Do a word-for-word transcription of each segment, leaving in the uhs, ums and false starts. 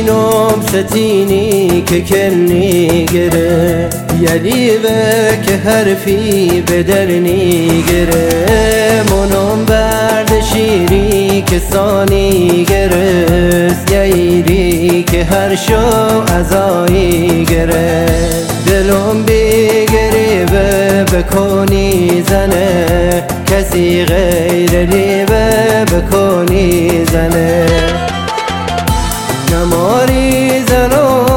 اینم ستینی که کنی گره یلی و که حرفی به درنی گره منم برد شیری که سانی گرست یایری که هر شو ازایی گره دلم بیگری و بکنی زنه کسی غیر لیوه بکنی زنه نماری زنم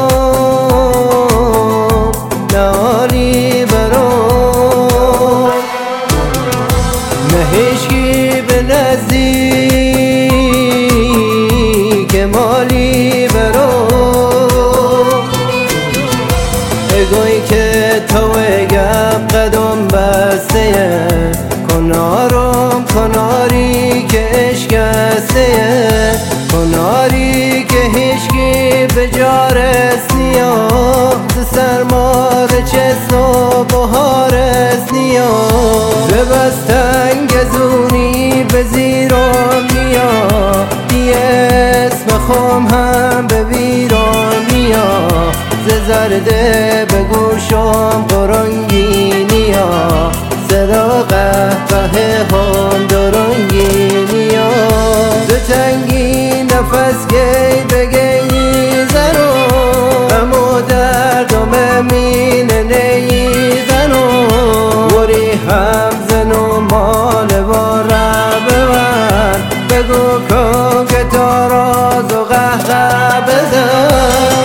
ناری برام نه هیچکی به نزدیک مالی برام اگوی که تو گم قدم بسته کنارم کناری که اشکسته کناری که هیچکی به جارست نیاز سرمار چست و بهارست نیاز زبستنگ زونی به زیرم نیا دی اسم خوم هم به ویران نیا ز زرده به گوشم قرنگی نیا صدا قهقه هم درنگی نیا ز تنگی نفس گی بگی زنو امو دردم امین نی زنو وری هم زنو مال باره ببن بگو کن که تا راز و قهقه بزن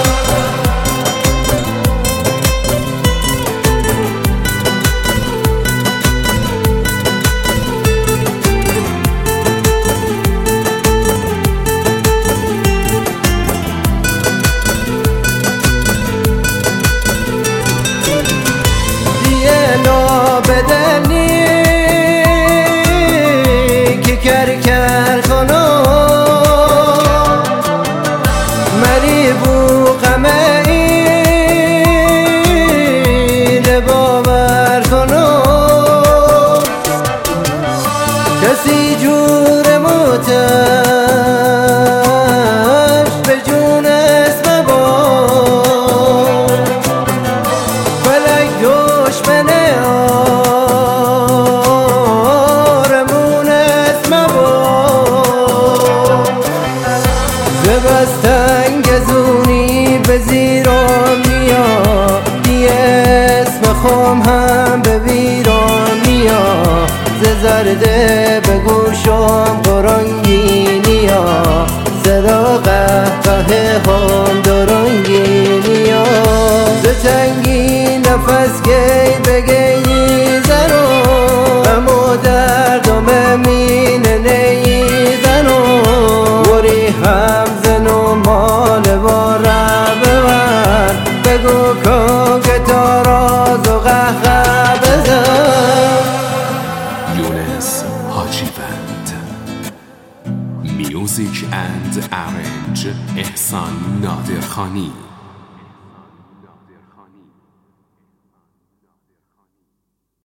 بدنی که کر کر کنم مری بو قمه این باور کنم کسی جور موتش به جون اسم با فلک گوش بنه زبستنگ زونی به زیرم نیا دی اسم خوم هم به ویران نیا ز زرده به گوشم قرنگی نیا صدا قهقه هم درنگی نیا ز تنگی نفس گی بگی زنو امو دردم امین نی زنو وری هم زنو مال باره ببن بگو کن که تا راز و قهقه بزن یونس حاجیوند میوزیک اند ارنج احسان نادرخانی